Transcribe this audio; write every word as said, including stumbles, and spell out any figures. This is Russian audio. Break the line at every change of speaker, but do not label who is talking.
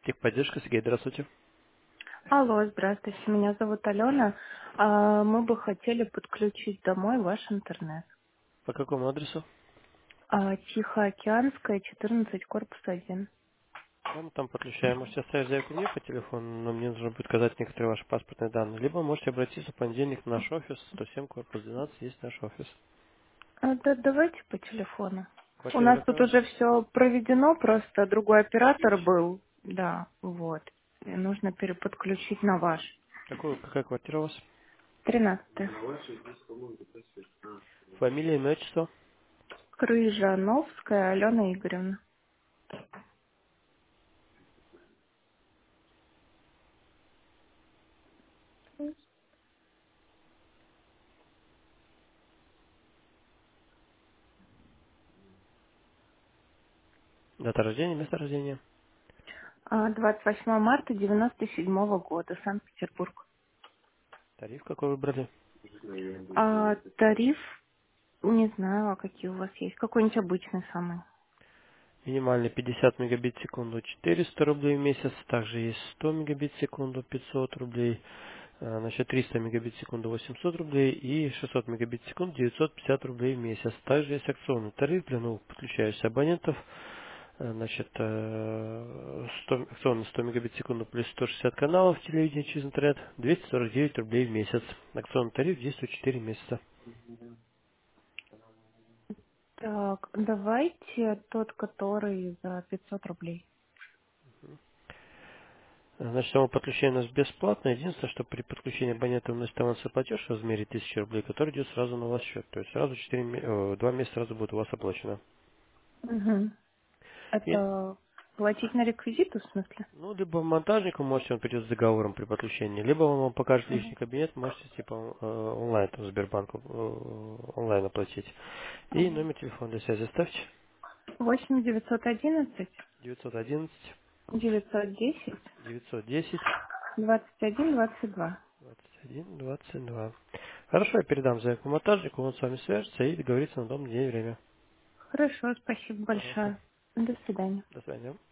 Техподдержка, Сергей, здравствуйте.
Алло, здравствуйте, меня зовут Алена. А, Мы бы хотели подключить домой ваш интернет.
По какому адресу?
А, Тихоокеанская, четырнадцать, корпус один.
Да, мы там подключаем. Можете оставить заявку мне по телефону, но мне нужно будет указать некоторые ваши паспортные данные. Либо можете обратиться в понедельник в наш офис, сто семь, корпус двенадцать, есть наш офис.
А, да, давайте по телефону. У
Квартира
нас тут
какая?
уже все проведено, просто другой оператор был. Да, вот. И нужно переподключить на ваш.
Какую, какая квартира у вас?
Тринадцатая.
Фамилия, имя, отчество?
Крыжановская Алена Игоревна.
Дата рождения, место рождения.
А, двадцать восьмого марта девяносто седьмого года, Санкт-Петербург.
Тариф какой выбрали?
А, тариф, не знаю, а какие у вас есть. Какой-нибудь обычный самый.
Минимальный пятьдесят мегабит в секунду, четыреста рублей в месяц. Также есть сто мегабит в секунду, пятьсот рублей. А, Значит, триста мегабит в секунду, восемьсот рублей. И шестьсот мегабит в секунду, девятьсот пятьдесят рублей в месяц. Также есть акционный тариф для новых подключающихся абонентов. А, Значит, э, сто, акционный сто мегабит в секунду плюс сто шестьдесят каналов телевидения через интернет, двести сорок девять рублей в месяц. Акционный тариф действует четыре месяца.
Так, давайте тот, который за пятьсот рублей.
Значит, само подключение у нас бесплатно. Единственное, что при подключении абонента вносит авансовый платеж в размере тысячи рублей, который идет сразу на ваш счет. То есть сразу четыре, ме- э, два месяца сразу будет у вас оплачено.
Угу.
И,
Это платить на реквизиты, в смысле?
ну, либо монтажнику можете, он придет с договором при подключении, либо он вам покажет
Мгм.
личный кабинет, можете типа э, онлайн, там, Сбербанку э, онлайн оплатить. И номер телефона для связи ставьте.
восемь девятьсот одиннадцать
девятьсот одиннадцать
девятьсот десять
девятьсот десять
двадцать один двадцать два.
двадцать один двадцать два. Хорошо, я передам заявку монтажнику, он с вами свяжется и договорится на дом, день и время.
Хорошо, спасибо
Пожалуйста.
большое. До свидания.
До свидания.